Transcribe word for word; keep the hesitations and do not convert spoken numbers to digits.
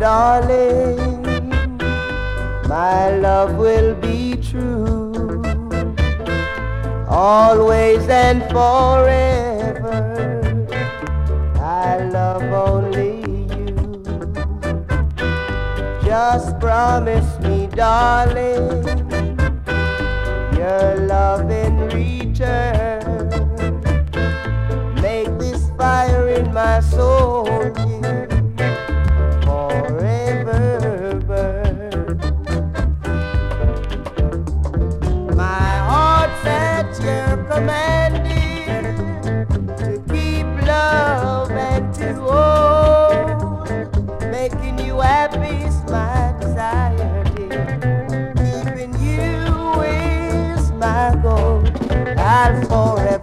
darling, my love will be true, always and forever. I love only you. Just promise me, darling, your love in return. Make this fire in my soul, dear, forever burn. My heart's at your command, dear, to keep love and to hold. Making you happy's my desire, dear. Keeping you is my goal. I'll forever